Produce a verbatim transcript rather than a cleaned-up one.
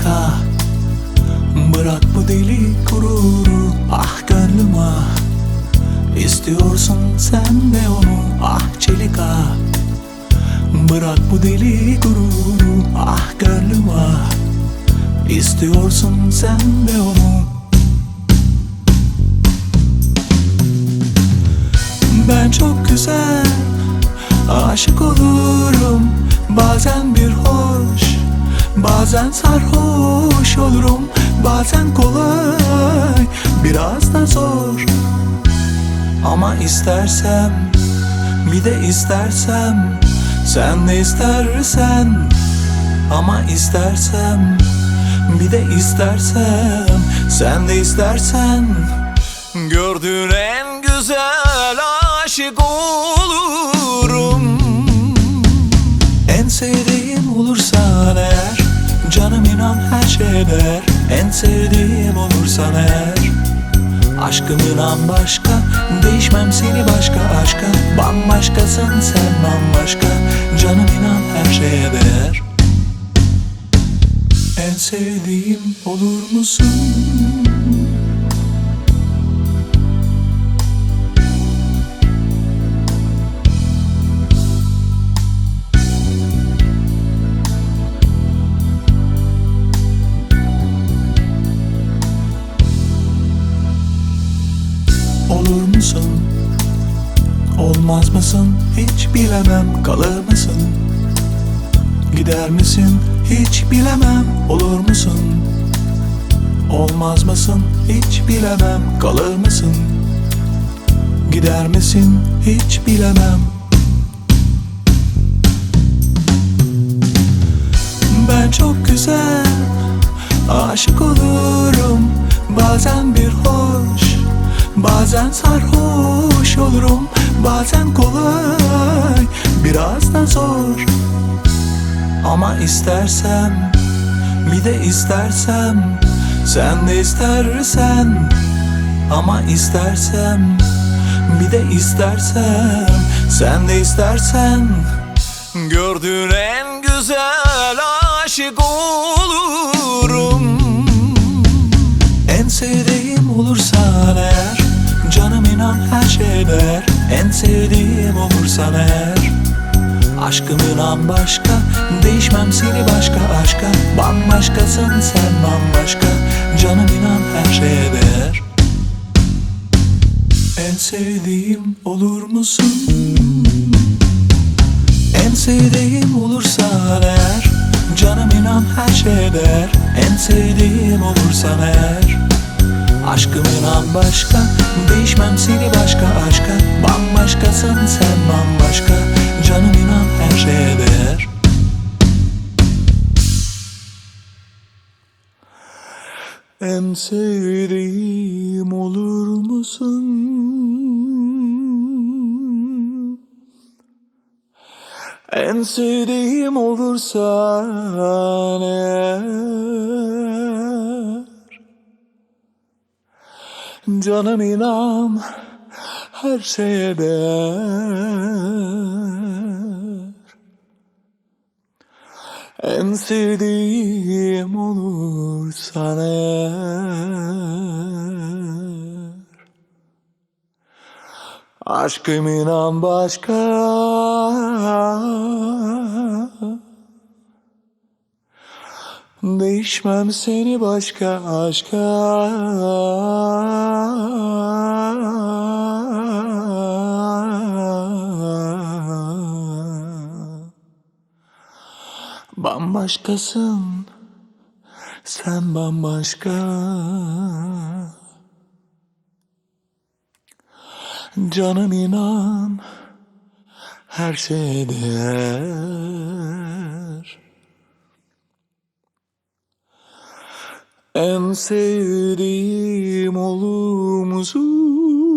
olursa bırak bu deli gururu. Ah gönlüm ah, İstiyorsun sen de onu. Ah çelik ah, bırak bu deli gururu. Ah gönlüm ah, İstiyorsun sen de onu. Ben çok güzel aşık olurum. Bazen bir hoş, bazen sarhoş olurum. Bazen kolay, biraz da zor. Ama istersem, bir de istersem, sen de istersen. Ama istersem, bir de istersem, sen de istersen. Gördüğün en güzel aşık olurum. En sevdiğim olursan eğer, canım inan her şeye değer. En sevdiğim olursan eğer, aşkım inan başka. Değişmem seni başka aşka. Bambaşkasın sen bambaşka. Canım inan her şeye değer. En sevdiğim olur musun? Olur musun? Olmaz mısın? Hiç bilemem. Kalır mısın? Gider misin? Hiç bilemem. Olur musun? Olmaz mısın? Hiç bilemem. Kalır mısın? Gider misin? Hiç bilemem. Ben çok güzel aşık olurum. Bazen bir hoş, bazen sarhoş olurum. Bazen kolay, biraz da zor. Ama istersem, bir de istersem, sen de istersen. Ama istersem, bir de istersem, sen de istersen. Gördüğün en güzel aşık olurum. En sevdiğim olursan eğer, canım inan her şeye değer. En sevdiğim olursan eğer, aşkım inan başka. Değişmem seni başka aşka. Bambaşkasın sen bambaşka. Canım inan her şeye değer. En sevdiğim olur musun? En sevdiğim olursan eğer, canım inan her şeye değer. En sevdiğim olursan eğer, aşkım inan başka. Değişmem seni başka aşka. Bambaşkasın sen bambaşka. Canım inan her şeye değer. En sevdiğim olur musun? En sevdiğim olursan eğer, canım inan her şeye değer. En sevdiğim olursan eğer, aşkım inan başka. Değişmem seni başka aşka. Bambaşkasın sen bambaşka. Canım inan her şeye değer. En sevdiğim olur musun?